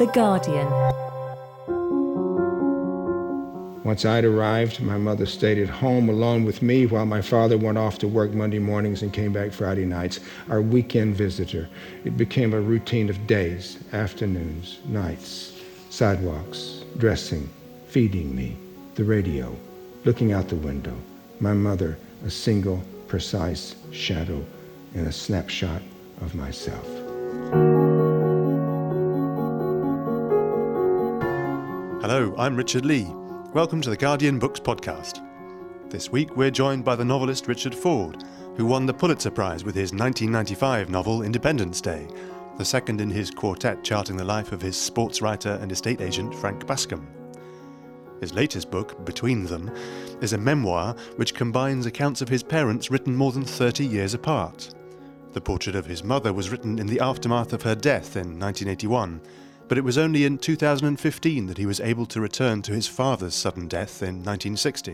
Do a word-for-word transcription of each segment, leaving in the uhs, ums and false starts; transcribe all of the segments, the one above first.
The Guardian. Once I'd arrived, my mother stayed at home alone with me while my father went off to work Monday mornings and came back Friday nights, our weekend visitor. It became a routine of days, afternoons, nights, sidewalks, dressing, feeding me, the radio, looking out the window, my mother, a single, precise shadow and a snapshot of myself. Hello, I'm Richard Lee. Welcome to the Guardian Books Podcast. This week we're joined by the novelist Richard Ford, who won the Pulitzer Prize with his nineteen ninety-five novel Independence Day, the second in his quartet charting the life of his sports writer and estate agent Frank Bascom. His latest book, Between Them, is a memoir which combines accounts of his parents written more than thirty years apart. The portrait of his mother was written in the aftermath of her death in nineteen eighty-one, but it was only in two thousand fifteen that he was able to return to his father's sudden death in nineteen sixty.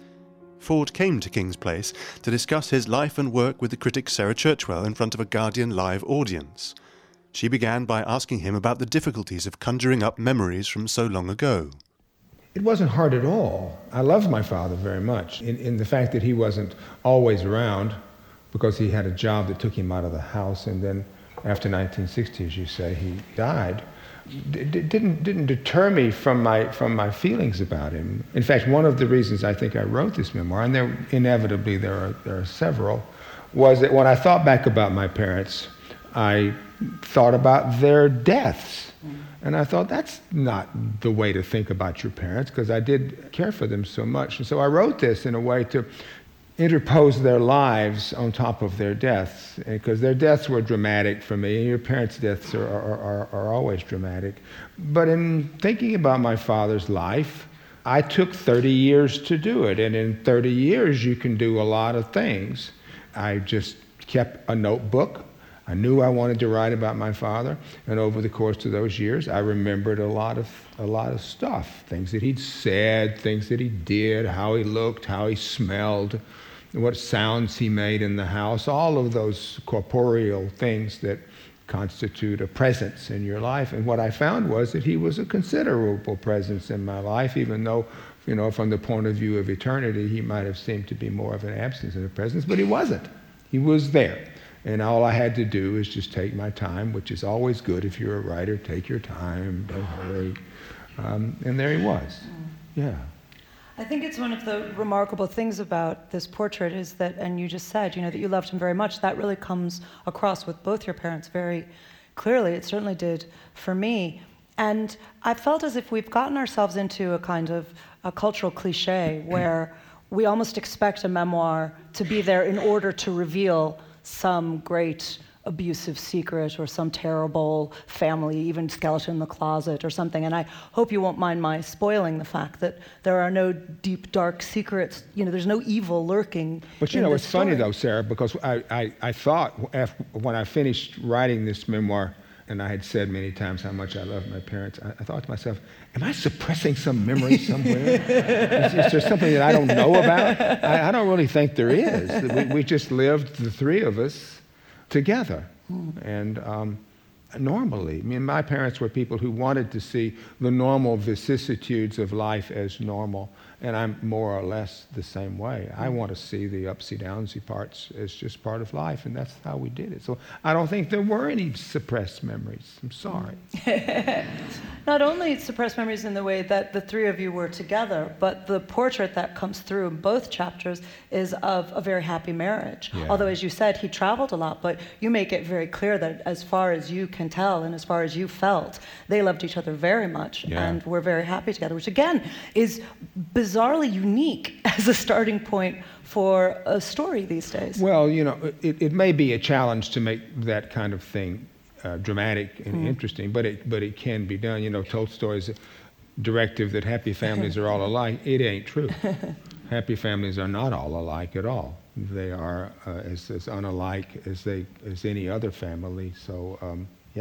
Ford came to King's Place to discuss his life and work with the critic Sarah Churchwell in front of a Guardian live audience. She began by asking him about the difficulties of conjuring up memories from so long ago. It wasn't hard at all. I loved my father very much in, in the fact that he wasn't always around because he had a job that took him out of the house, and then after nineteen sixty, as you say, he died. It didn't didn't deter me from my from my feelings about him. In fact, one of the reasons I think I wrote this memoir, and there inevitably there are there are several, was that when I thought back about my parents, I thought about their deaths. And I thought, that's not the way to think about your parents, because I did care for them so much. And so I wrote this in a way to interpose their lives on top of their deaths, because their deaths were dramatic for me. Your parents' deaths are, are, are, are always dramatic. But in thinking about my father's life, I took thirty years to do it. And in thirty years, you can do a lot of things. I just kept a notebook. I knew I wanted to write about my father, and over the course of those years, I remembered a lot of a lot of stuff, things that he'd said, things that he did, how he looked, how he smelled, what sounds he made in the house, all of those corporeal things that constitute a presence in your life. And what I found was that he was a considerable presence in my life, even though, you know, from the point of view of eternity, he might have seemed to be more of an absence than a presence, but he wasn't. He was there. And all I had to do is just take my time, which is always good if you're a writer. Take your time, don't hurry. Um, and there he was. Yeah. I think it's one of the remarkable things about this portrait is that, and you just said, you know, that you loved him very much. That really comes across with both your parents very clearly. It certainly did for me. And I felt as if we've gotten ourselves into a kind of a cultural cliche where we almost expect a memoir to be there in order to reveal some great abusive secret or some terrible family, even skeleton in the closet or something. And I hope you won't mind my spoiling the fact that there are no deep, dark secrets. You know, there's no evil lurking. But you know, it's funny though, Sarah, because I, I, I thought after, when I finished writing this memoir, and I had said many times how much I loved my parents, I, I thought to myself, am I suppressing some memory somewhere? is, is there something that I don't know about? I, I don't really think there is. We, we just lived, the three of us, together. And um, normally, I mean, my parents were people who wanted to see the normal vicissitudes of life as normal. And I'm more or less the same way. I want to see the upsy downsy parts as just part of life, and that's how we did it. So I don't think there were any suppressed memories. I'm sorry. Not only suppressed memories in the way that the three of you were together, but the portrait that comes through in both chapters is of a very happy marriage. Yeah. Although, as you said, he traveled a lot, but you make it very clear that as far as you can tell and as far as you felt, they loved each other very much yeah. and were very happy together, which again is bizarre. Bizarrely unique as a starting point for a story these days. Well, you know, it, it may be a challenge to make that kind of thing uh, dramatic and mm. interesting, but it but it can be done. You know, Tolstoy's directive that happy families are all alike, it ain't true. Happy families are not all alike at all. They are uh, as, as unalike as they as any other family. So, um, yeah.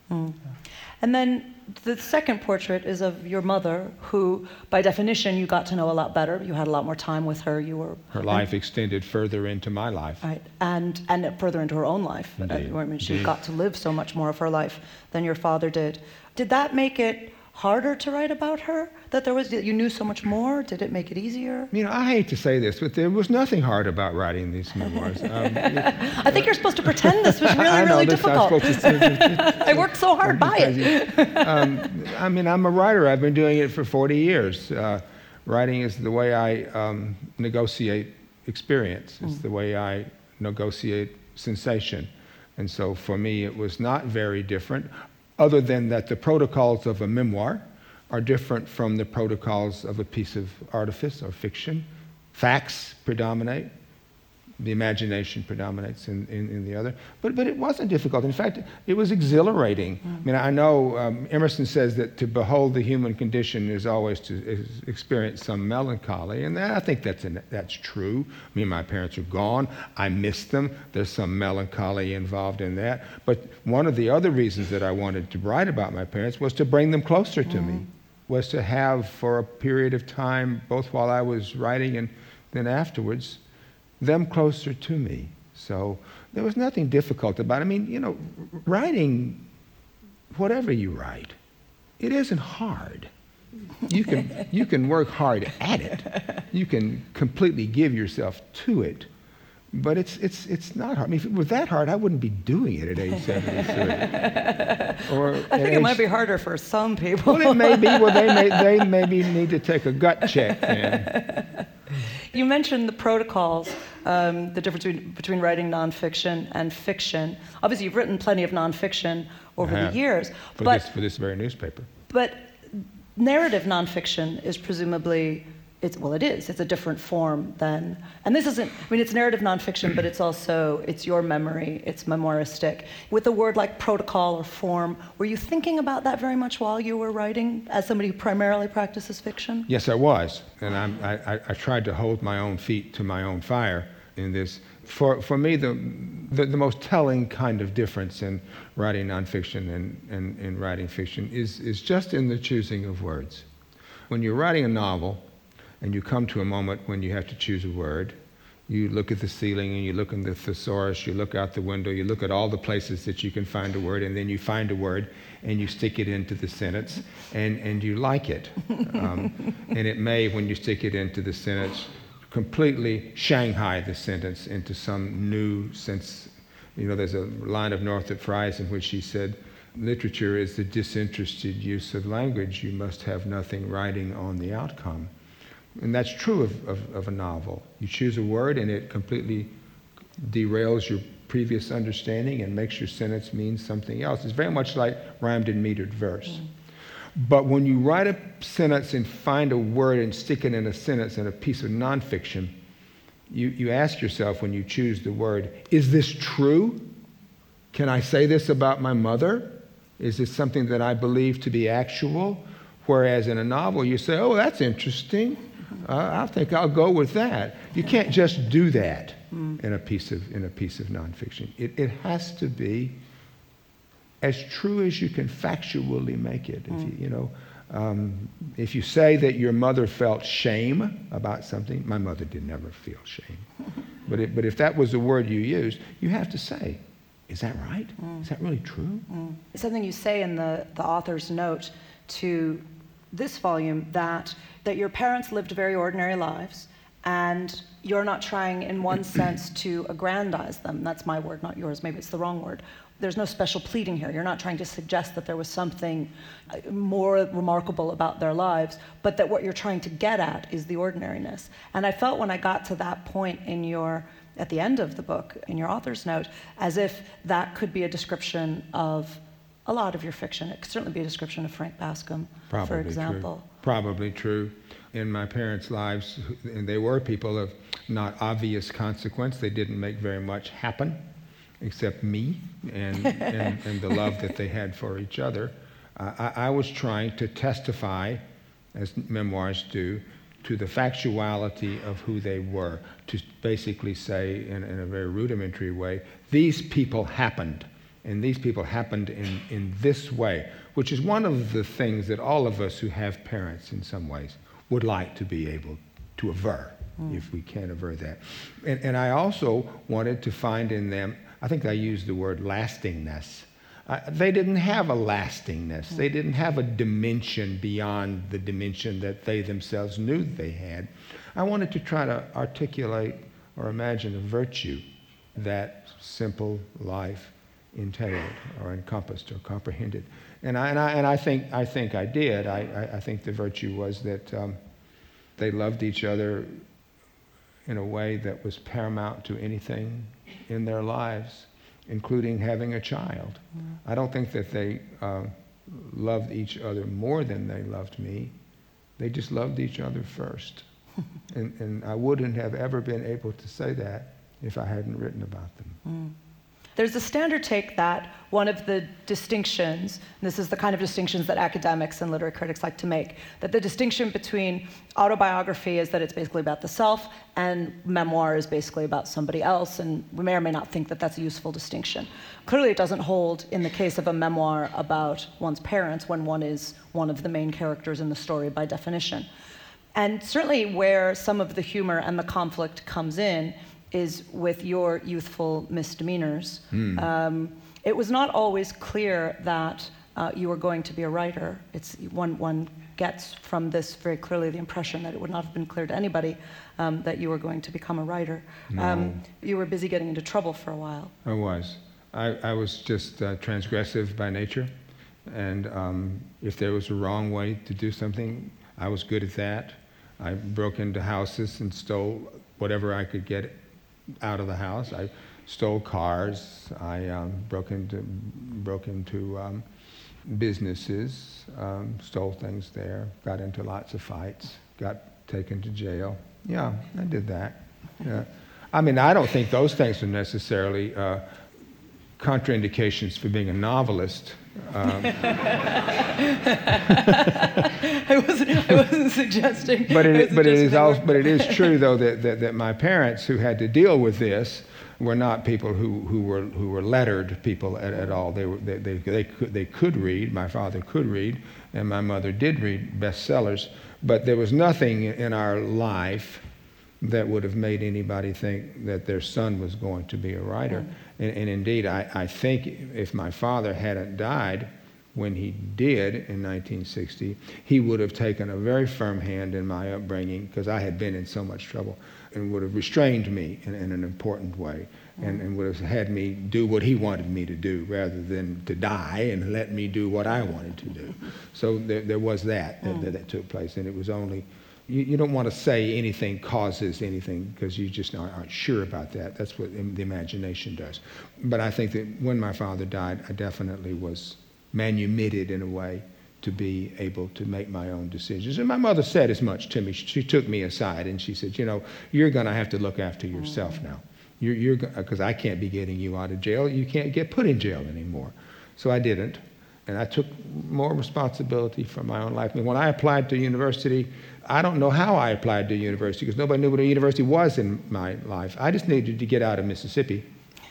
Mm. And then the second portrait is of your mother, who, by definition, you got to know a lot better. You had a lot more time with her. You were her life and, extended further into my life, right, and and further into her own life. Indeed. I mean, she Indeed. got to live so much more of her life than your father did. Did that make it harder to write about her? That there was, you knew so much more? Did it make it easier? You know, I hate to say this, but there was nothing hard about writing these memoirs. Um, it, I think you're supposed to pretend this was really, I know, really this, difficult. I'm supposed to, I worked so hard by it. um, I mean, I'm a writer. I've been doing it for forty years. Uh, writing is the way I um, negotiate experience. It's mm. the way I negotiate sensation. And so for me, it was not very different, other than that the protocols of a memoir are different from the protocols of a piece of artifice or fiction. Facts predominate. The imagination predominates in, in, in the other. But but it wasn't difficult. In fact, it was exhilarating. Mm. I mean, I know um, Emerson says that to behold the human condition is always to is experience some melancholy, and that, I think that's an, that's true. Me and my parents are gone. I miss them. There's some melancholy involved in that. But one of the other reasons that I wanted to write about my parents was to bring them closer to mm. me, was to have for a period of time, both while I was writing and then afterwards, them closer to me. So there was nothing difficult about it. I mean, you know, writing, whatever you write, it isn't hard. You can you can work hard at it. You can completely give yourself to it. But it's it's it's not hard. I mean, if it was that hard, I wouldn't be doing it at age seventy-three. Or I think it age, might be harder for some people. Well, it may be. Well, they may they maybe need to take a gut check then. You mentioned the protocols, um, the difference between, between writing nonfiction and fiction. Obviously, you've written plenty of nonfiction over the years. For, but, this, for this very newspaper. But narrative nonfiction is presumably, it's, well, it is. It's a different form than, and this isn't, I mean, it's narrative nonfiction, but it's also, it's your memory, it's memoiristic. With a word like protocol or form, were you thinking about that very much while you were writing, as somebody who primarily practices fiction? Yes, I was. And I'm, I, I tried to hold my own feet to my own fire in this. For, for me, the, the, the most telling kind of difference in writing nonfiction and, and, and writing fiction is, is just in the choosing of words. When you're writing a novel, and you come to a moment when you have to choose a word, you look at the ceiling and you look in the thesaurus, you look out the window, you look at all the places that you can find a word, and then you find a word and you stick it into the sentence, and, and you like it. Um, and it may, when you stick it into the sentence, completely Shanghai the sentence into some new sense. You know, there's a line of Northrop Frye's in which she said, literature is the disinterested use of language. You must have nothing writing on the outcome. And that's true of, of, of a novel. You choose a word and it completely derails your previous understanding and makes your sentence mean something else. It's very much like rhymed and metered verse. Mm. But when you write a sentence and find a word and stick it in a sentence in a piece of nonfiction, you, you ask yourself when you choose the word, is this true? Can I say this about my mother? Is this something that I believe to be actual? Whereas in a novel, you say, oh, that's interesting. Uh, I think I'll go with that. You can't just do that mm. in a piece of in a piece of nonfiction. It it has to be as true as you can factually make it. Mm. If you, you know, um, if you say that your mother felt shame about something, my mother did never feel shame. but it, but if that was the word you used, you have to say, is that right? Mm. Is that really true? Mm. Something you say in the the author's note to this volume that that your parents lived very ordinary lives, and you're not trying in one sense to aggrandize them. That's my word, not yours. Maybe it's the wrong word. There's no special pleading here. You're not trying to suggest that there was something more remarkable about their lives, but that what you're trying to get at is the ordinariness. And I felt when I got to that point in your, at the end of the book, in your author's note, as if that could be a description of a lot of your fiction. It could certainly be a description of Frank Bascom, Probably for example. True. Probably true. In my parents' lives, and they were people of not obvious consequence. They didn't make very much happen, except me and, and, and the love that they had for each other. Uh, I, I was trying to testify, as memoirs do, to the factuality of who they were, to basically say in, in a very rudimentary way, these people happened. And these people happened in, in this way, which is one of the things that all of us who have parents in some ways would like to be able to aver, mm. if we can aver that. And, and I also wanted to find in them, I think I used the word lastingness. Uh, they didn't have a lastingness. Mm. They didn't have a dimension beyond the dimension that they themselves knew they had. I wanted to try to articulate or imagine a virtue that simple life entailed or encompassed or comprehended. And I, and I, and I think I think I did. I, I, I think the virtue was that um, they loved each other in a way that was paramount to anything in their lives, including having a child. Mm. I don't think that they uh, loved each other more than they loved me. They just loved each other first. and, and I wouldn't have ever been able to say that if I hadn't written about them. Mm. There's a standard take that one of the distinctions, and this is the kind of distinctions that academics and literary critics like to make, that the distinction between autobiography is that it's basically about the self, and memoir is basically about somebody else, and we may or may not think that that's a useful distinction. Clearly it doesn't hold in the case of a memoir about one's parents when one is one of the main characters in the story by definition. And certainly where some of the humor and the conflict comes in is with your youthful misdemeanors. Mm. Um, it was not always clear that uh, you were going to be a writer. It's one, one gets from this very clearly the impression that it would not have been clear to anybody um, that you were going to become a writer. No. Um, you were busy getting into trouble for a while. I was. I, I was just uh, transgressive by nature. And um, if there was a wrong way to do something, I was good at that. I broke into houses and stole whatever I could get out of the house. I stole cars. I um, broke into broke into um, businesses, um, stole things there. Got into lots of fights. Got taken to jail. Yeah, I did that. Yeah. I mean, I don't think those things are necessarily uh, contraindications for being a novelist. Um, I wasn't. I wasn't suggesting. But it, but it is also, but it is true though that, that, that my parents, who had to deal with this, were not people who, who were who were lettered people at, at all. They were they, they they could they could read. My father could read, and my mother did read bestsellers. But there was nothing in our life that would have made anybody think that their son was going to be a writer. Mm. And, and indeed, I, I think if my father hadn't died when he did in nineteen sixty, he would have taken a very firm hand in my upbringing, because I had been in so much trouble, and would have restrained me in, in an important way, mm. and, and would have had me do what he wanted me to do rather than to die and let me do what I wanted to do. So there, there was that, mm. that that took place, and it was only... You, you don't want to say anything causes anything, because you just aren't, aren't sure about that. That's what the imagination does. But I think that when my father died, I definitely was manumitted in a way to be able to make my own decisions. And my mother said as much to me. She took me aside and she said, you know, you're going to have to look after yourself now. You're, you're, because I can't be getting you out of jail. You can't get put in jail anymore. So I didn't. And I took more responsibility for my own life. I mean, when I applied to university, I don't know how I applied to university, because nobody knew what a university was in my life. I just needed to get out of Mississippi.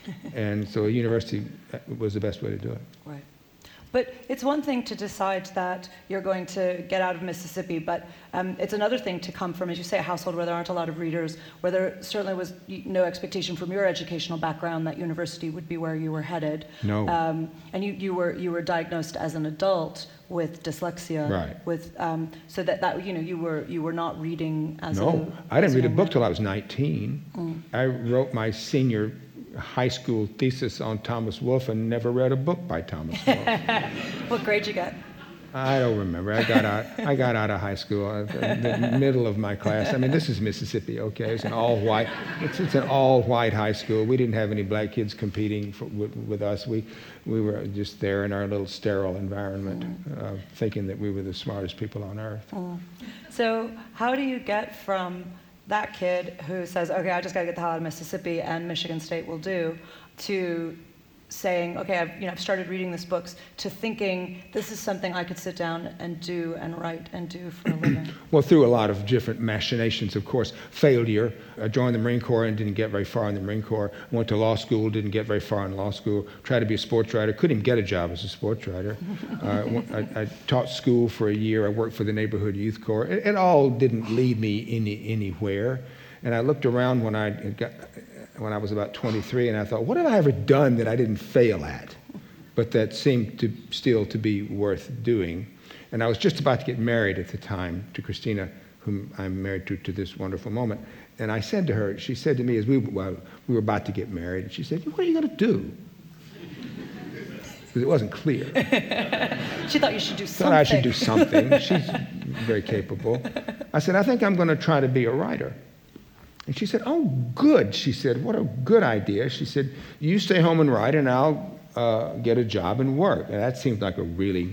And so a university was the best way to do it. Right. But it's one thing to decide that you're going to get out of Mississippi, but um, it's another thing to come from, as you say, a household where there aren't a lot of readers, where there certainly was no expectation from your educational background that university would be where you were headed. No. Um, and you, you were you were diagnosed as an adult with dyslexia. Right. With um, so that, that you know you were you were not reading as no. a No, I didn't read a book man. till I was nineteen. Mm. I wrote my senior high school thesis on Thomas Wolfe and never read a book by Thomas Wolfe. What grade you got? I don't remember. I got out. I got out of high school, uh, the middle of my class. I mean, this is Mississippi, okay? It's an all-white. It's, it's an all-white high school. We didn't have any black kids competing for, with, with us. We we were just there in our little sterile environment, mm. uh, thinking that we were the smartest people on earth. Mm. So, how do you get from that kid who says, "Okay, I just got to get the hell out of Mississippi, and Michigan State will do," to saying, okay, I've, you know, I've started reading these books, to thinking this is something I could sit down and do and write and do for a living? Well, through a lot of different machinations, of course. Failure. I joined the Marine Corps and didn't get very far in the Marine Corps. I went to law school, didn't get very far in law school. Tried to be a sports writer, couldn't even get a job as a sports writer. uh, I, I taught school for a year. I worked for the Neighborhood Youth Corps. It, it all didn't lead me any, anywhere. And I looked around when I got, when I was about twenty-three, and I thought, what have I ever done that I didn't fail at? But that seemed to still to be worth doing. And I was just about to get married at the time to Christina, whom I'm married to to this wonderful moment. And I said to her, she said to me as we, well, we were about to get married, and she said, what are you going to do? Because it wasn't clear. She thought you should do something. Thought I should do something. She's very capable. I said, I think I'm going to try to be a writer. And she said, oh, good. She said, what a good idea. She said, you stay home and write, and I'll uh, get a job and work. And that seemed like a really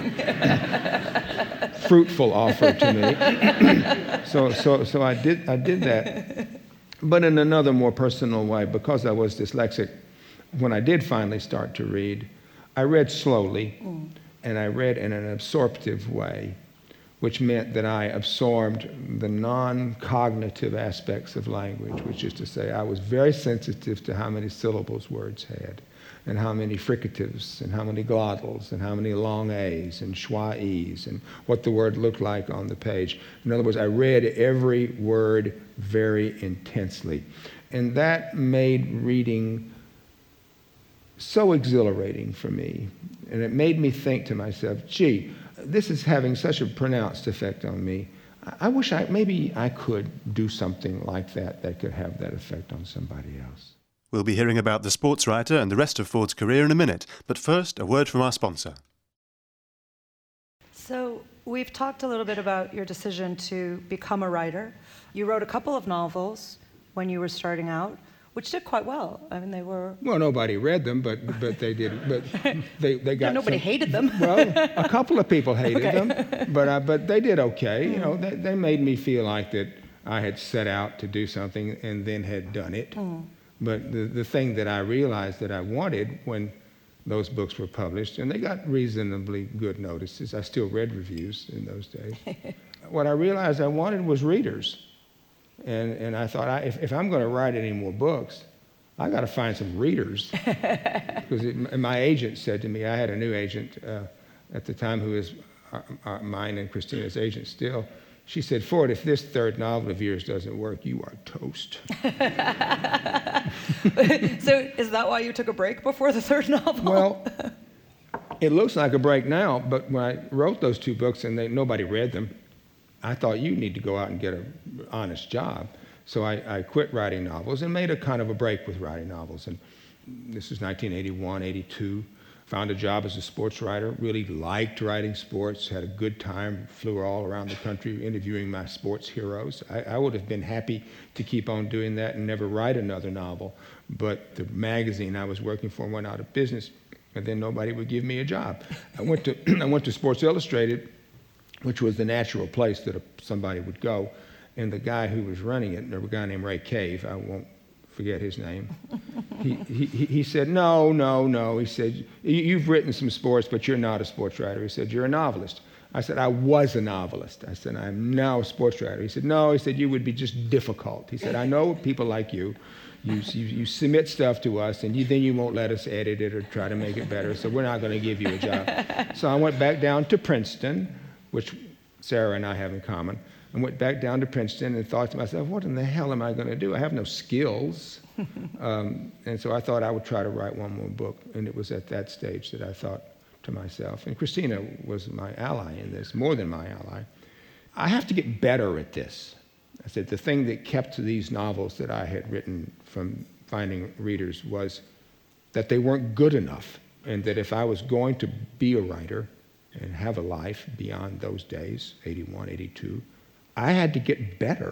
fruitful offer to me. so, so, so I did, I did that. But in another more personal way, because I was dyslexic, when I did finally start to read, I read slowly, mm. and I read in an absorptive way, which meant that I absorbed the non-cognitive aspects of language, which is to say I was very sensitive to how many syllables words had, and how many fricatives, and how many glottals, and how many long A's, and schwa E's, and what the word looked like on the page. In other words, I read every word very intensely. And that made reading so exhilarating for me. And it made me think to myself, gee, this is having such a pronounced effect on me. I wish I, maybe I could do something like that that could have that effect on somebody else. We'll be hearing about the sports writer and the rest of Ford's career in a minute, but first, a word from our sponsor. So, we've talked a little bit about your decision to become a writer. You wrote a couple of novels when you were starting out, which did quite well. I mean, they were... Well, nobody read them, but but they did. But they they got. Yeah, nobody some, hated them. Well, a couple of people hated okay. them, but uh, but they did okay. Mm. You know, they they made me feel like that I had set out to do something and then had done it. Mm. But the the thing that I realized that I wanted when those books were published, and they got reasonably good notices. I still read reviews in those days. What I realized I wanted was readers. And and I thought, I, if, if I'm going to write any more books, I got to find some readers. Because it, my agent said to me, I had a new agent uh, at the time who is uh, uh, mine and Christina's agent still. She said, Ford, if this third novel of yours doesn't work, you are toast. So is that why you took a break before the third novel? Well, it looks like a break now, but when I wrote those two books and they, nobody read them, I thought, you need to go out and get an honest job. So I, I quit writing novels and made a kind of a break with writing novels. And this was nineteen eighty-one, eighty-two. Found a job as a sports writer, really liked writing sports, had a good time, flew all around the country interviewing my sports heroes. I, I would have been happy to keep on doing that and never write another novel. But the magazine I was working for went out of business, and then nobody would give me a job. I went to I went to Sports Illustrated, which was the natural place that a, somebody would go. And the guy who was running it, a guy named Ray Cave, I won't forget his name, he, he, he said, no, no, no. He said, you've written some sports, but you're not a sports writer. He said, you're a novelist. I said, I was a novelist. I said, I'm now a sports writer. He said, no. He said, you would be just difficult. He said, I know people like you. You, you, you submit stuff to us, and you, then you won't let us edit it or try to make it better, so we're not going to give you a job. So I went back down to Princeton, which Sarah and I have in common. I went back down to Princeton and thought to myself, what in the hell am I going to do? I have no skills. um, and so I thought I would try to write one more book. And it was at that stage that I thought to myself, and Christina was my ally in this, more than my ally, I have to get better at this. I said the thing that kept these novels that I had written from finding readers was that they weren't good enough. And that if I was going to be a writer and have a life beyond those days, eighty-one, eighty-two, I had to get better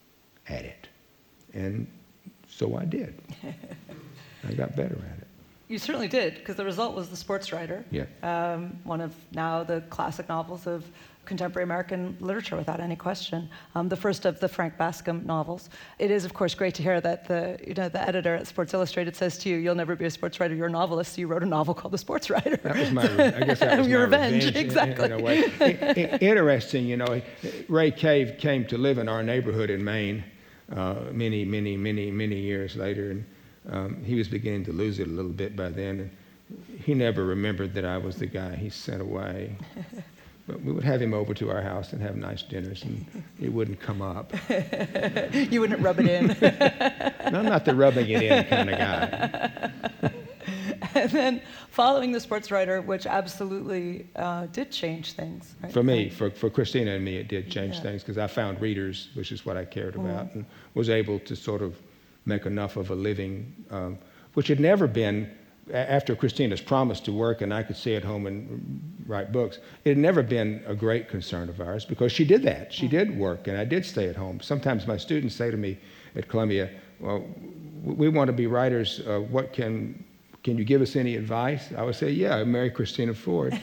at it. And so I did. I got better at it. You certainly did, because the result was The Sports Writer, Yeah. um, one of now the classic novels of contemporary American literature, without any question. Um, the first of the Frank Bascom novels. It is, of course, great to hear that the you know the editor at Sports Illustrated says to you, "You'll never be a sports writer. You're a novelist. So you wrote a novel called The Sports Writer." That was my, I guess that was Your my revenge, revenge, exactly. in, in a way. I- I- interesting, you know, Ray Cave came to live in our neighborhood in Maine uh, many, many, many, many years later, and um, he was beginning to lose it a little bit by then. And he never remembered that I was the guy he sent away. But we would have him over to our house and have nice dinners, and it wouldn't come up. You wouldn't rub it in. No, I'm not the rubbing it in kind of guy. And then following The Sports Writer, which absolutely uh, did change things. Right? For me, for, for Christina and me, it did change Yeah. things because I found readers, which is what I cared about, and was able to sort of make enough of a living, um, which had never been, a- after Christina's promise to work and I could stay at home and write books, it had never been a great concern of ours because she did that. She did work and I did stay at home. Sometimes my students say to me at Columbia, well, we want to be writers. Uh, what can... Can you give us any advice? I would say, yeah, marry Christina Ford.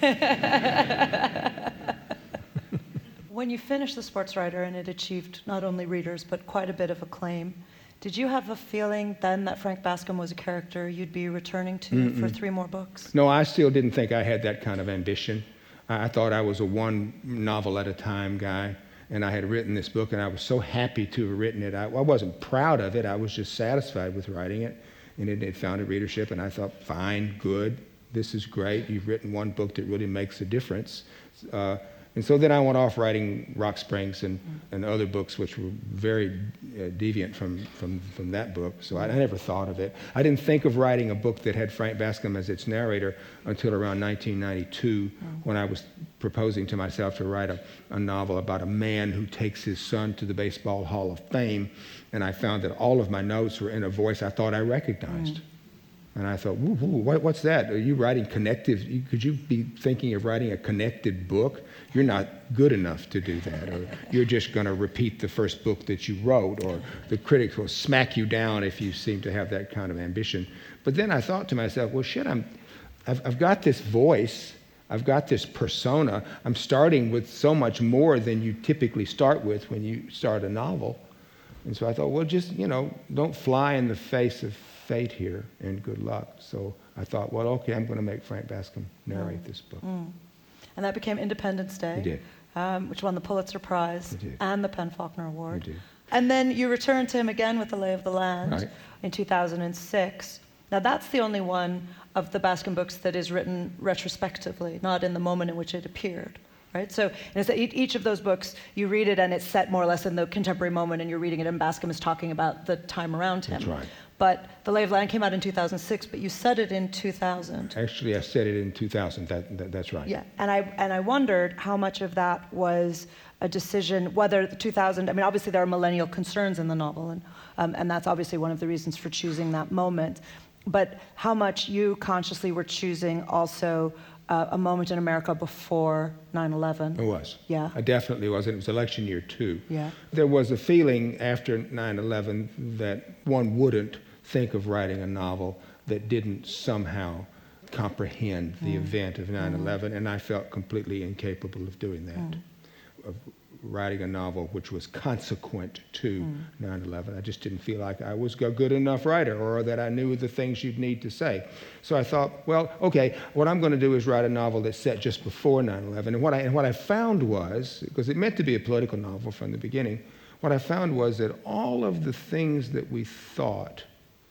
When you finished The Sports Writer and it achieved not only readers, but quite a bit of acclaim, did you have a feeling then that Frank Bascom was a character you'd be returning to Mm-mm. for three more books? No, I still didn't think I had that kind of ambition. I, I thought I was a one novel at a time guy, and I had written this book, and I was so happy to have written it. I, I wasn't proud of it. I was just satisfied with writing it. And it had found a readership, and I thought, fine, good, this is great. You've written one book that really makes a difference. Uh, and so then I went off writing Rock Springs and, mm. and other books which were very uh, deviant from, from, from that book. So I, I never thought of it. I didn't think of writing a book that had Frank Bascom as its narrator until around nineteen ninety-two, mm. when I was proposing to myself to write a, a novel about a man who takes his son to the Baseball Hall of Fame. And I found that all of my notes were in a voice I thought I recognized. Mm. And I thought, woo, woo, what, what's that? Are you writing connective? Could you be thinking of writing a connected book? You're not good enough to do that. Or you're just going to repeat the first book that you wrote. Or the critics will smack you down if you seem to have that kind of ambition. But then I thought to myself, well, shit, I'm, I've, I've got this voice. I've got this persona. I'm starting with so much more than you typically start with when you start a novel. And so I thought, well, just, you know, don't fly in the face of fate here, and good luck. So I thought, well, okay, I'm going to make Frank Bascom narrate mm. this book. Mm. And that became Independence Day, it did. Um, which won the Pulitzer Prize and the Penn Faulkner Award. It did. And then you returned to him again with The Lay of the Land right. in two thousand six. Now, that's the only one of the Bascom books that is written retrospectively, not in the moment in which it appeared. Right? So and each of those books, you read it and it's set more or less in the contemporary moment and you're reading it and Bascom is talking about the time around him. That's right. But The Lay of the Land came out in two thousand six, but you said it in two thousand. Actually, I said it in two thousand. That, that, that's right. Yeah, and I and I wondered how much of that was a decision, whether the two thousand, I mean, obviously there are millennial concerns in the novel, and um, and that's obviously one of the reasons for choosing that moment. But how much you consciously were choosing also uh, a moment in America before nine eleven. It was. Yeah. I definitely was, and it was election year too. Yeah. There was a feeling after nine eleven that one wouldn't think of writing a novel that didn't somehow comprehend the mm. event of nine eleven, mm. and I felt completely incapable of doing that, mm. of writing a novel which was consequent to mm. nine eleven. I just didn't feel like I was a good enough writer or that I knew the things you'd need to say. So I thought, well, okay, what I'm going to do is write a novel that's set just before nine eleven. And what I, and what I found was, because it meant to be a political novel from the beginning, what I found was that all of the things that we thought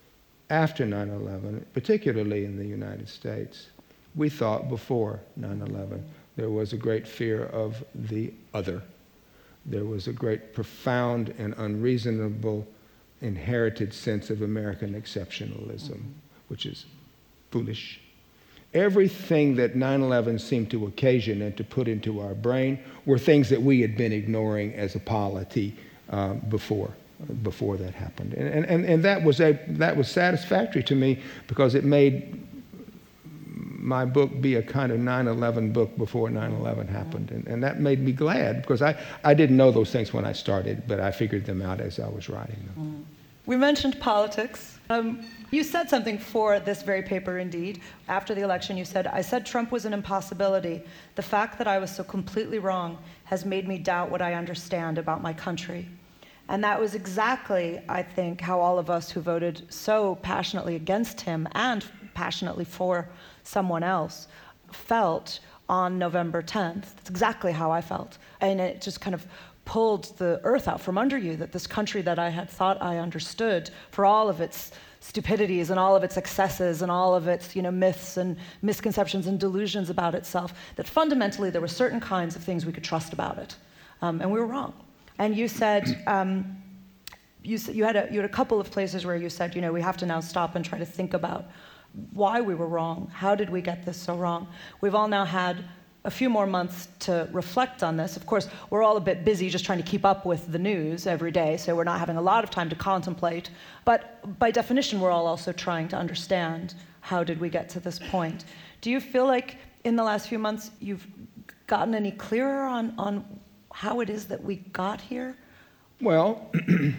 after nine eleven, particularly in the United States, we thought before nine eleven. There was a great fear of the other. There was a great profound and unreasonable inherited sense of American exceptionalism, mm-hmm. which is foolish. Everything that nine eleven seemed to occasion and to put into our brain were things that we had been ignoring as a polity uh, before. before that happened. And, and, and that was a, that was satisfactory to me because it made my book be a kind of nine eleven book before nine eleven happened. And, and that made me glad because I, I didn't know those things when I started, but I figured them out as I was writing them. We mentioned politics. Um, you said something for this very paper, indeed. After the election, you said, I said Trump was an impossibility. The fact that I was so completely wrong has made me doubt what I understand about my country. And that was exactly, I think, how all of us who voted so passionately against him and passionately for someone else felt on November tenth. That's exactly how I felt. And it just kind of pulled the earth out from under you, that this country that I had thought I understood for all of its stupidities and all of its excesses and all of its, you know, myths and misconceptions and delusions about itself, that fundamentally there were certain kinds of things we could trust about it. Um, and we were wrong. And you said, um, you, you, had a, you had a couple of places where you said, you know, we have to now stop and try to think about why we were wrong. How did we get this so wrong? We've all now had a few more months to reflect on this. Of course, we're all a bit busy just trying to keep up with the news every day, so we're not having a lot of time to contemplate. But by definition, we're all also trying to understand how did we get to this point. Do you feel like in the last few months you've gotten any clearer on, on how it is that we got here? Well,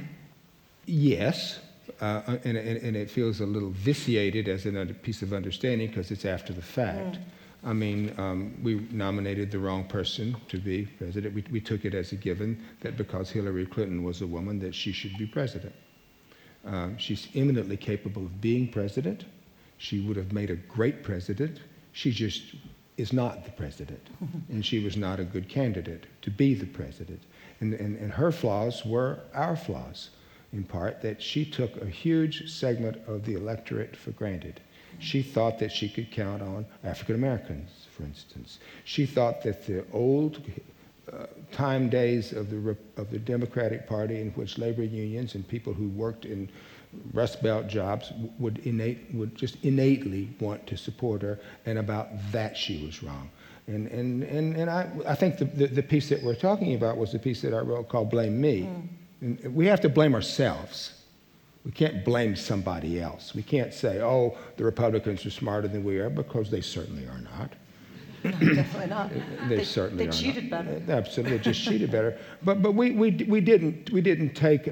yes. Uh, and, and, and it feels a little vitiated as a piece of understanding because it's after the fact. Mm. I mean, um, we nominated the wrong person to be president. We, we took it as a given that because Hillary Clinton was a woman that she should be president. Um, she's eminently capable of being president. She would have made a great president. She just is not the president. Mm-hmm. And she was not a good candidate to be the president. And, and, and her flaws were our flaws, in part, that she took a huge segment of the electorate for granted. She thought that she could count on African Americans, for instance. She thought that the old uh, time days of the of the Democratic Party, in which labor unions and people who worked in Rust Belt jobs would innate would just innately want to support her, and about that she was wrong. And and and, and I I think the, the the piece that we're talking about was the piece that I wrote called "Blame Me." Mm. And we have to blame ourselves. We can't blame somebody else. We can't say, oh, the Republicans are smarter than we are, because they certainly are not. No, definitely not. they, they certainly they are cheated not. better. Absolutely, just cheated better. But but we, we we didn't we didn't take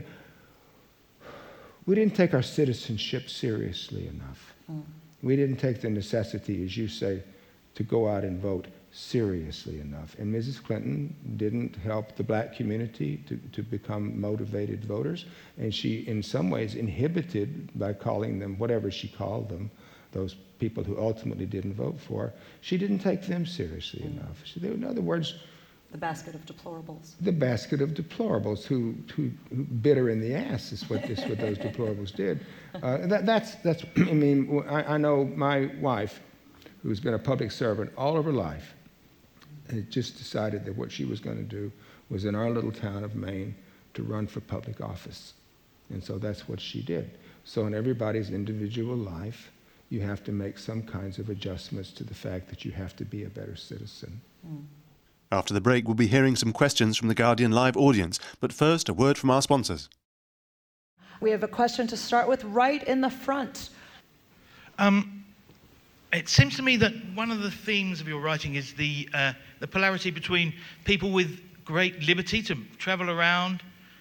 we didn't take our citizenship seriously enough. Mm. We didn't take the necessity, as you say, to go out and vote seriously enough. And Missus Clinton didn't help the black community to, to become motivated voters. And she, in some ways, inhibited by calling them whatever she called them, those people who ultimately didn't vote for her. She didn't take them seriously mm. enough. So they, in other words, the basket of deplorables. The basket of deplorables who, who, who bit her in the ass is what, is what those deplorables did. Uh, that, that's, that's, I mean, I, I know my wife, who's been a public servant all of her life, had just decided that what she was going to do was in our little town of Maine to run for public office. And so that's what she did. So in everybody's individual life, you have to make some kinds of adjustments to the fact that you have to be a better citizen. Mm. After the break, we'll be hearing some questions from the Guardian Live audience. But first, a word from our sponsors. We have a question to start with right in the front. Um, it seems to me that one of the themes of your writing is the uh, the polarity between people with great liberty to travel around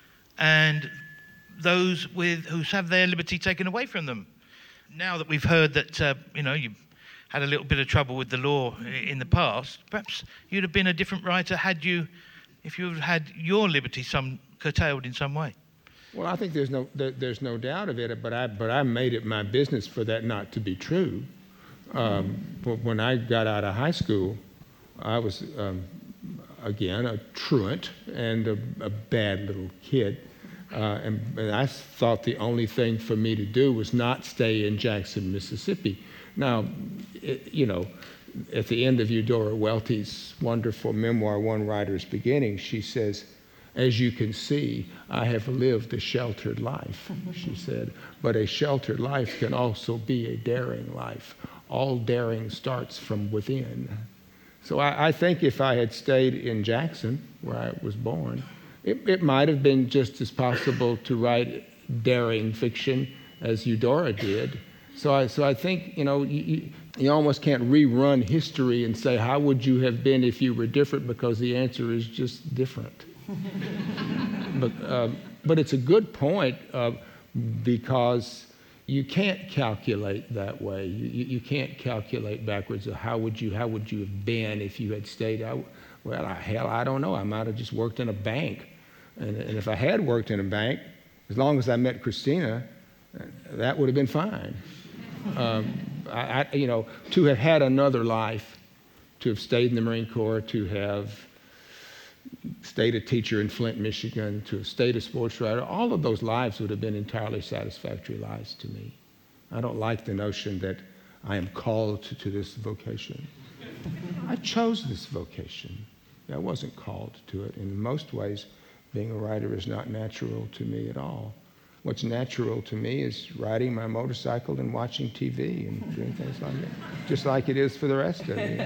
and those with who have their liberty taken away from them. Now that we've heard that uh, you know you had a little bit of trouble with the law in the past, perhaps you'd have been a different writer had you, if you had your liberty some curtailed in some way. Well, I think there's no there, there's no doubt of it, but I but I made it my business for that not to be true. Um, but when I got out of high school, I was um, again a truant and a, a bad little kid, uh, and, and I thought the only thing for me to do was not stay in Jackson, Mississippi. Now, it, you know, at the end of Eudora Welty's wonderful memoir, One Writer's Beginning, she says, "As you can see, I have lived a sheltered life," she said, "but a sheltered life can also be a daring life. All daring starts from within." So I, I think if I had stayed in Jackson, where I was born, it, it might have been just as possible to write daring fiction as Eudora did. So I, so I think, you know, you, you almost can't rerun history and say, how would you have been if you were different, because the answer is just different. but, uh, but it's a good point. Uh, because you can't calculate that way. You, you, you can't calculate backwards of how would you how would you have been if you had stayed out. Well, I, hell, I don't know. I might have just worked in a bank, and, and if I had worked in a bank, as long as I met Christina, that would have been fine. Um, I, I, you know, to have had another life, to have stayed in the Marine Corps, to have stayed a teacher in Flint, Michigan, to have stayed a sports writer, all of those lives would have been entirely satisfactory lives to me. I don't like the notion that I am called to, to this vocation. I chose this vocation. I wasn't called to it. In most ways, being a writer is not natural to me at all. What's natural to me is riding my motorcycle and watching T V and doing things like that, just like it is for the rest of you.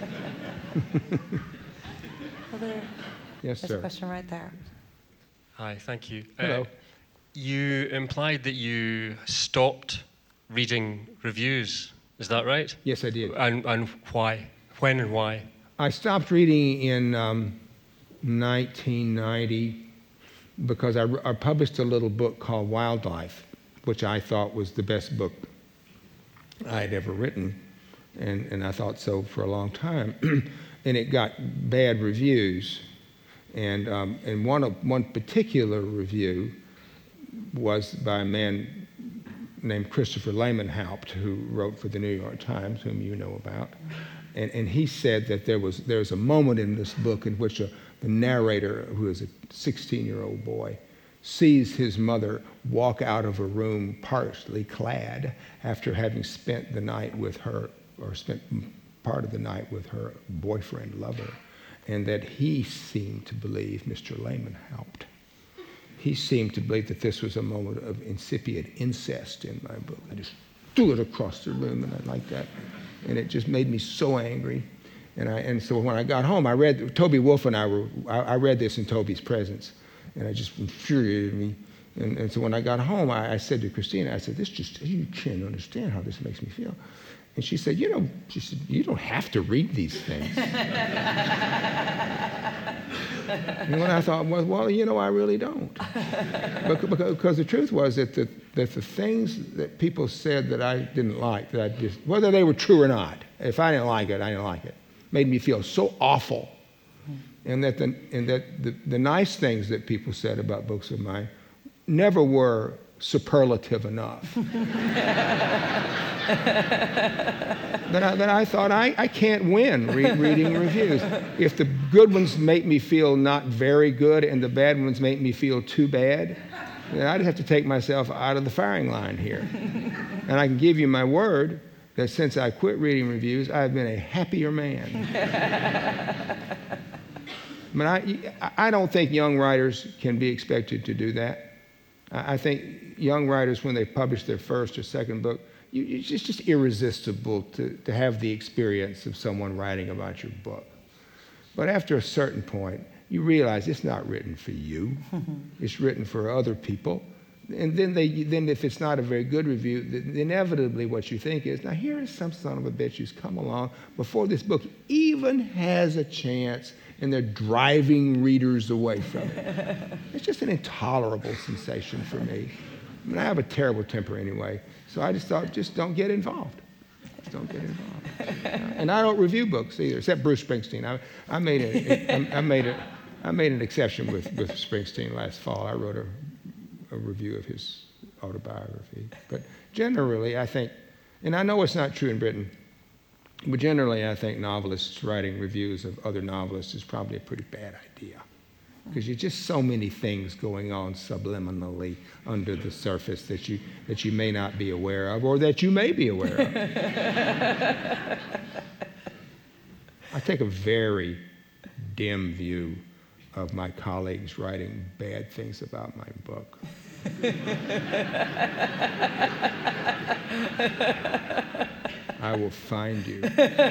Well, there, Yes, there's sir. a question right there. Hi, thank you. Hello. Uh, you implied that you stopped reading reviews. Is that right? Yes, I did. And, and why? When and why? I stopped reading in um, nineteen ninety because I, I published a little book called Wildlife, which I thought was the best book I had ever written, and, and I thought so for a long time. And it got bad reviews. And, um, and one, of, one particular review was by a man named Christopher Lamenhaupt, who wrote for the New York Times, whom you know about. And, and he said that there was there's a moment in this book in which a, the narrator, who is a sixteen-year-old boy, sees his mother walk out of a room partially clad after having spent the night with her, or spent part of the night with her boyfriend, lover, and that he seemed to believe, Mister Lamenhaupt, he seemed to believe that this was a moment of incipient incest in my book. I just threw it across the room, and I like that. And it just made me so angry. And I and so when I got home, I read, Toby Wolf and I were, I, I read this in Toby's presence, and it just infuriated me. And, and so when I got home, I, I said to Christina, I said, this just, you can't understand how this makes me feel. And she said, you know, she said, you don't have to read these things. And when I thought, well, well, you know, I really don't. Because, because the truth was that the, that the things that people said that I didn't like, that I just, whether they were true or not, if I didn't like it, I didn't like it, made me feel so awful. And that the, and that the, the nice things that people said about books of mine never were superlative enough. Then I, then I thought, I, I can't win re- reading reviews. If the good ones make me feel not very good and the bad ones make me feel too bad, then I'd have to take myself out of the firing line here. And I can give you my word that since I quit reading reviews, I've been a happier man. I mean, I, I don't think young writers can be expected to do that. I think young writers, when they publish their first or second book, you, it's just, just irresistible to, to have the experience of someone writing about your book. But after a certain point, you realize it's not written for you. It's written for other people. And then, they, then if it's not a very good review, then inevitably what you think is, now here is some son of a bitch who's come along before this book even has a chance, and they're driving readers away from it. It's just an intolerable sensation for me. I mean, I have a terrible temper anyway, so I just thought, just don't get involved. Just don't get involved. And I don't review books either, except Bruce Springsteen. I, I made a, I made a, I made an exception with, with Springsteen last fall. I wrote a, a review of his autobiography. But generally, I think, and I know it's not true in Britain, but generally, I think novelists writing reviews of other novelists is probably a pretty bad idea. Because there's just so many things going on subliminally under the surface that you, that you may not be aware of, or that you may be aware of. I take a very dim view of my colleagues writing bad things about my book. I will find you.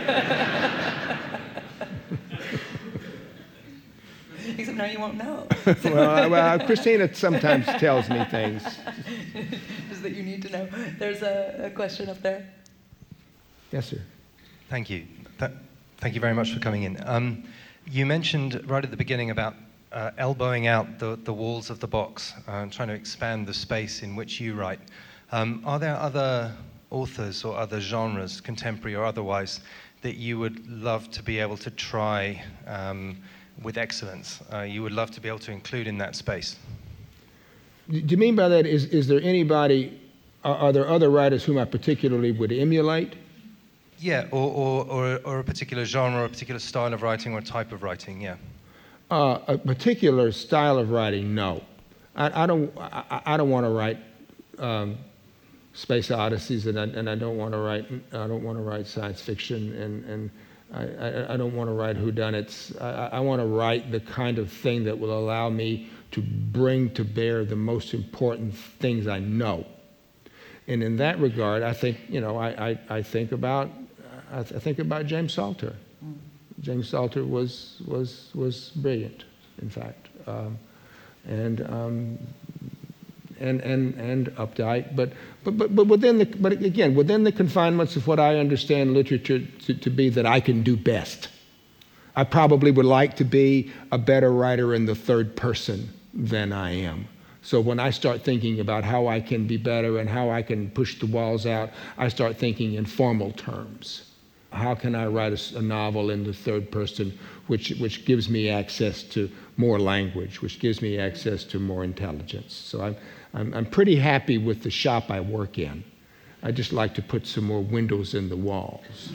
Except now you won't know. well, I, well, Christina sometimes tells me things. Just that you need to know. There's a, a question up there. Yes, sir. Thank you. Th- thank you very much for coming in. Um, you mentioned right at the beginning about uh, elbowing out the, the walls of the box, uh, trying to expand the space in which you write. Um, are there other authors or other genres, contemporary or otherwise, that you would love to be able to try um, with excellence? Uh, you would love to be able to include in that space? Do you mean by that, is, is there anybody, are, are there other writers whom I particularly would emulate? Yeah, or, or, or, or a particular genre, or a particular style of writing, or a type of writing, yeah. Uh, a particular style of writing, no. I, I don't, I, I don't want to write um, space odysseys, and I, and I don't want to write, I don't want to write science fiction, and, and I, I, I don't want to write whodunits. I, I want to write the kind of thing that will allow me to bring to bear the most important things I know. And in that regard, I think, you know, I, I, I think about, I, th- I think about James Salter. Mm. James Salter was was was brilliant, in fact, um, and um, and and and Updike, but but but but within the but again within the confinements of what I understand literature to, to be that I can do best. I probably would like to be a better writer in the third person than I am. So when I start thinking about how I can be better and how I can push the walls out, I start thinking in formal terms. How can I write a, a novel in the third person which, which gives me access to more language, which gives me access to more intelligence? So I'm, I'm, I'm pretty happy with the shop I work in. I just like to put some more windows in the walls.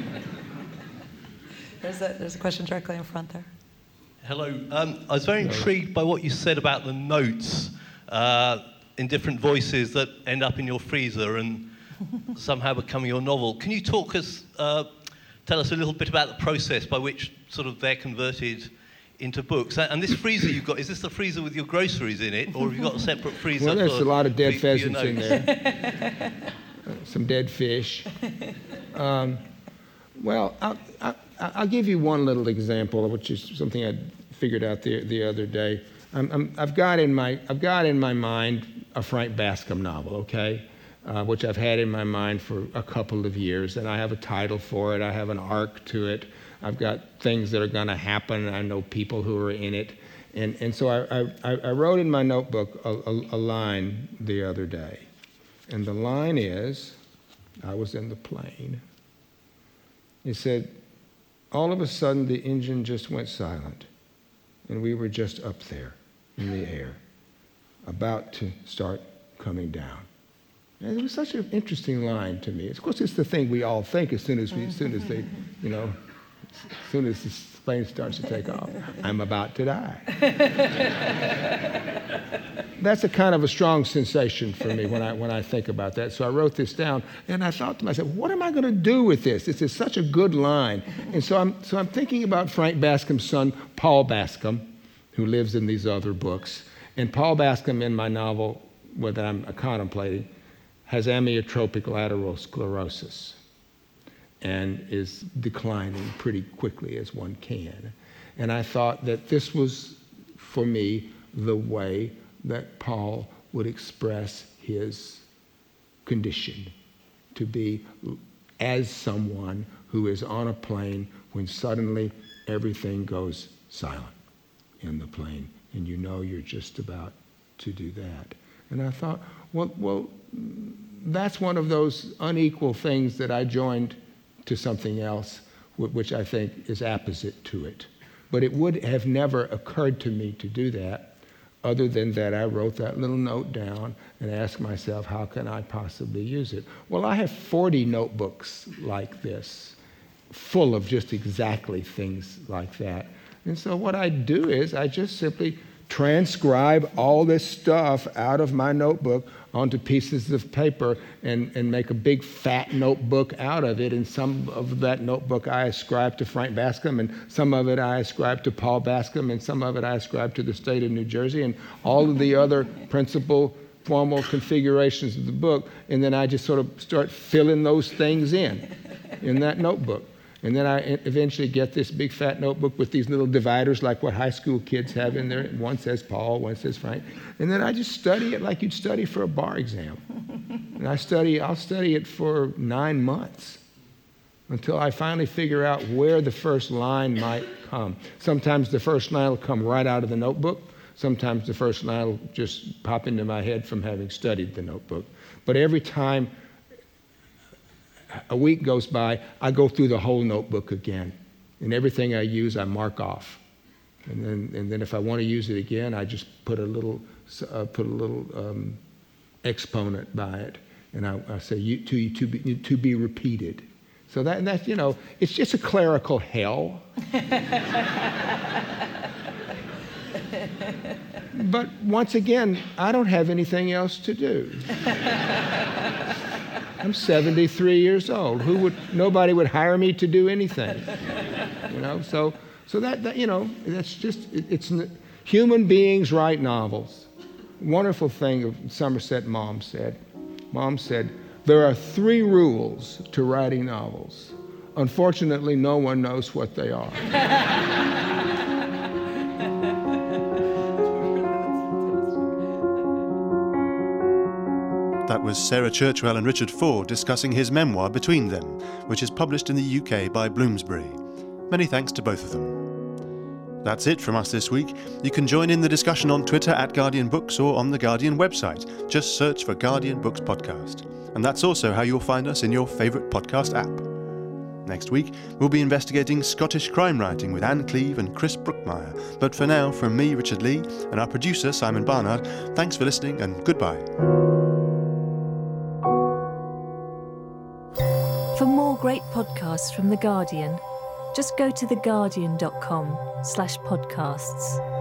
There's a, there's a question directly in front there. Hello. Um, I was very intrigued by what you said about the notes uh, in different voices that end up in your freezer and somehow become your novel. Can you talk us, uh, tell us a little bit about the process by which sort of they're converted into books? And this freezer you've got, is this the freezer with your groceries in it, or have you got a separate freezer? Well, there's for, a lot of dead for, pheasants for in there. uh, some dead fish. Um, well, I'll, I'll, I'll give you one little example, which is something I figured out the the other day. I'm, I'm, I've got in my I've got in my mind a Frank Bascom novel, okay, uh, which I've had in my mind for a couple of years, and I have a title for it. I have an arc to it. I've got things that are going to happen. I know people who are in it, and and so I I, I wrote in my notebook a, a, a line the other day, and the line is, I was in the plane. It said, all of a sudden the engine just went silent, and we were just up there in the air, about to start coming down. And it was such an interesting line to me. Of course, it's the thing we all think as soon as we, as soon as they, you know, as soon as the plane starts to take off. I'm about to die. That's a kind of a strong sensation for me when I when I think about that. So I wrote this down, and I thought to myself, what am I going to do with this? This is such a good line. And so I'm so I'm thinking about Frank Bascom's son, Paul Bascom, who lives in these other books. And Paul Bascom, in my novel, what I'm contemplating, has amyotrophic lateral sclerosis and is declining pretty quickly as one can. And I thought that this was, for me, the way that Paul would express his condition, to be as someone who is on a plane when suddenly everything goes silent in the plane, and you know you're just about to do that. And I thought, well, well, that's one of those unequal things that I joined to something else, which I think is opposite to it. But it would have never occurred to me to do that, other than that I wrote that little note down and asked myself, how can I possibly use it? Well, I have forty notebooks like this, full of just exactly things like that. And so what I do is I just simply transcribe all this stuff out of my notebook onto pieces of paper and, and make a big fat notebook out of it. And some of that notebook I ascribe to Frank Bascom, and some of it I ascribe to Paul Bascom, and some of it I ascribe to the state of New Jersey, and all of the other principal formal configurations of the book. And then I just sort of start filling those things in, in that notebook. And then I eventually get this big fat notebook with these little dividers like what high school kids have in there. One says Paul, one says Frank. And then I just study it like you'd study for a bar exam. And I study, I'll study it for nine months until I finally figure out where the first line might come. Sometimes the first line will come right out of the notebook. Sometimes the first line will just pop into my head from having studied the notebook. But every time a week goes by, I go through the whole notebook again. And everything I use, I mark off. And then, and then if I want to use it again, I just put a little, uh, put a little um, exponent by it. And I, I say, you, to, to, be, to be repeated. So that, that's, you know, it's just a clerical hell. But once again, I don't have anything else to do. I'm seventy-three years old. Who would? Nobody would hire me to do anything. You know. So, so that, that you know, that's just it, it's human beings write novels. Wonderful thing Somerset Maugham said. Maugham said there are three rules to writing novels. Unfortunately, no one knows what they are. That was Sarah Churchwell and Richard Ford discussing his memoir Between Them, which is published in the U K by Bloomsbury. Many thanks to both of them. That's it from us this week. You can join in the discussion on Twitter at Guardian Books or on the Guardian website. Just search for Guardian Books Podcast. And that's also how you'll find us in your favourite podcast app. Next week, we'll be investigating Scottish crime writing with Anne Cleave and Chris Brookmyre. But for now, from me, Richard Lee, and our producer, Simon Barnard, thanks for listening and goodbye. For more great podcasts from The Guardian, just go to theguardian dot com slash podcasts.